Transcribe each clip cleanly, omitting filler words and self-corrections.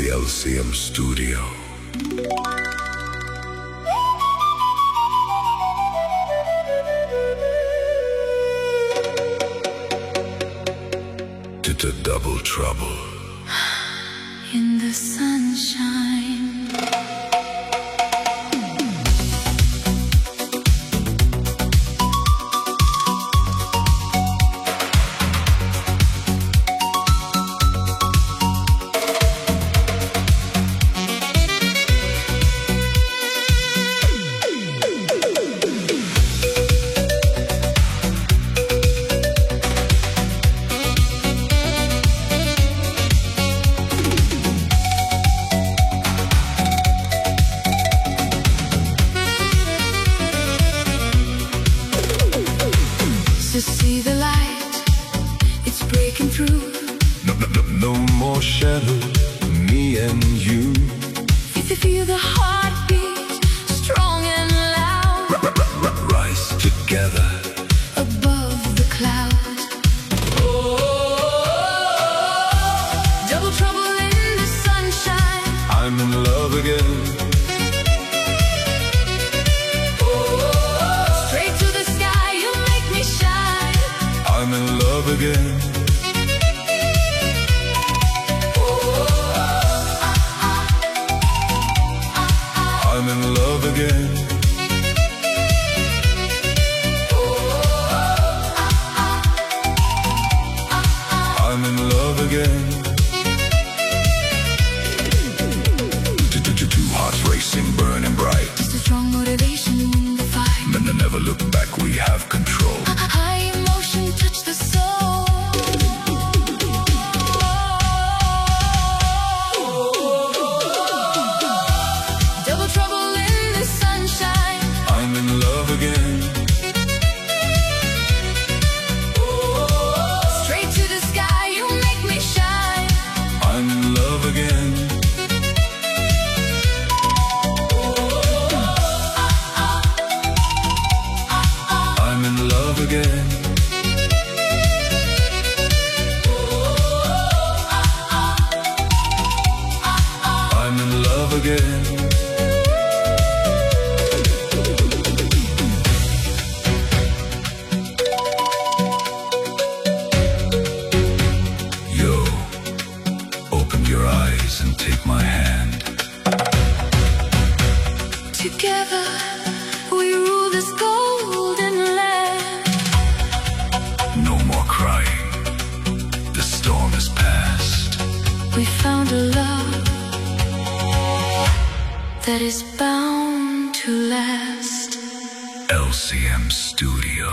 the LCM studio. To double trouble in the sunshine. To see the light, it's breaking through. No more shadow, me and you. Feel the heartbeat, strong and loud. Rise together above the clouds. Double trouble in the sunshine. I'm in love again. Straight to the sky, you make me shine. I'm in love again. I'm in love again. I'm in love again. Two hearts racing, burning bright. Just a strong motivation in the fight. Never look back, we have control. High emotion touch the soul. Double trouble in the sunshine. I'm in love again. Straight to the sky, you make me shine. I'm in love again. I'm in love again. I'm in love again. Yo, open your eyes and take my hand. Together we rule this golden land. No more crying, the storm is past. We found a love that is bound to last. LCM Studio.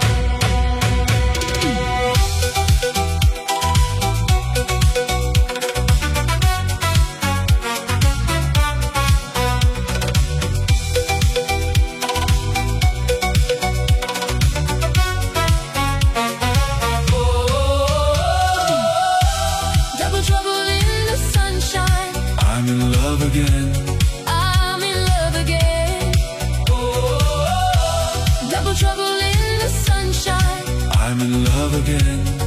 Double trouble in the sunshine. I'm in love again. I'm in love again. Double trouble in the sunshine. I'm in love again.